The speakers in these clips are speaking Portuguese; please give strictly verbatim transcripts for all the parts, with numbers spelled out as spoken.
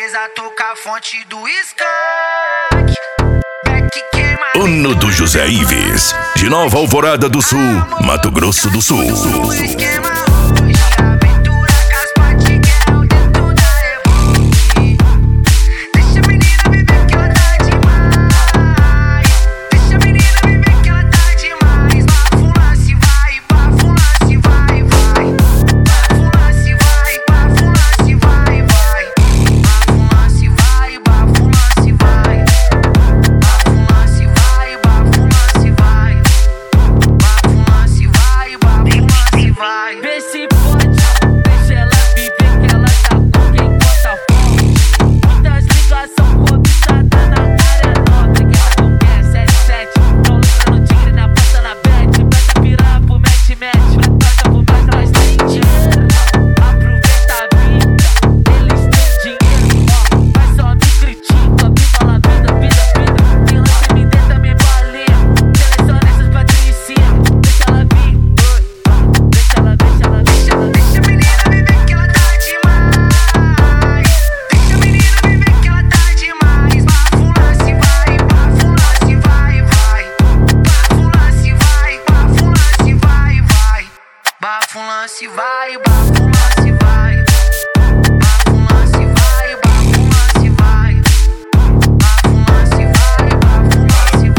brisa toca a fonte do skunk. Beck queima. Ano do José Ives, de Nova Alvorada do Sul, Mato Grosso do Sul. Esquema hoje, aventura com as patiguel dentro da Evoque. Deixa a menina viver que ela tá demais. Deixa a menina viver que ela tá demais. Bafulance vai, bafulance vai, vai. Bafulance vai, bafulance vai, vai. Bafulance vai, bafulance vai. Bafulance vai, bafulance vai. Bafulance vai, bafulance vai. Vê se pode, deixa ela viver que ela tá com quem bota fome. Muitas ligações cobiçadas na área nobre. Que ela não quer sete sete. Tão lucrando tigre na porta na bet. Presta piranha pro match-match. Presta por mais, nós tem dinheiro. Aproveita a vida, eles têm dinheiro. Ó, mas só me critica, viva a vida, vida, vida. Tem lance me dê também balinha. Seleciona essas patricinhas. Deixa ela vir, oi. Deixa ela, deixa ela, deixa ela. Deixa a menina viver que ela tá demais. Deixa a menina viver que ela tá demais. Bafulance vai, bafulance vai, vai. Bafulance vai, bafulance vai, vai. Bafulance vai, bafulance vai. Bafulance vai, bafulance vai. Bafulance vai, bafulance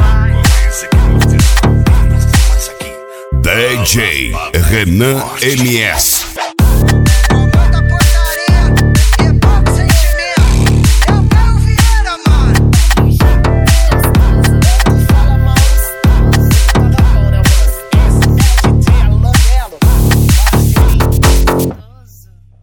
vai. D J Renan M S.